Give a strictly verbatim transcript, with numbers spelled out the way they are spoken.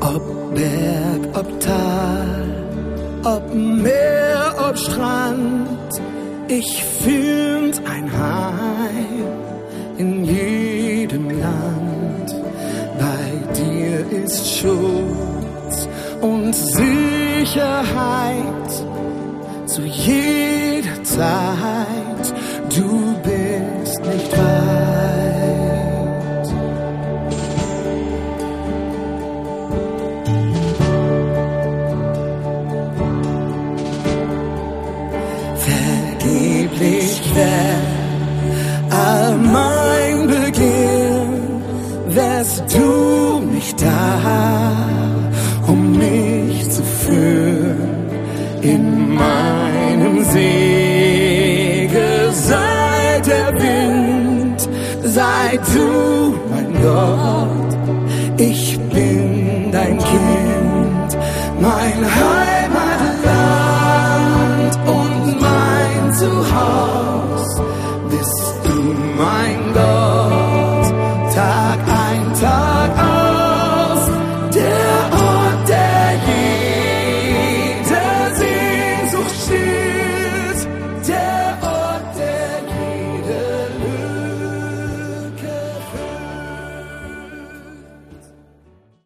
Ob Berg, ob Tal, ob Meer, ob Strand, ich find ein Heim in jedem Land. Bei dir ist Schutz und Sicherheit zu jeder Zeit. Du bist nicht weit. Vergeblich wär all mein Beginn, wärst du nicht da, um mich zu führen in meinem Segel. Sei der Wind, sei du mein Gott, ich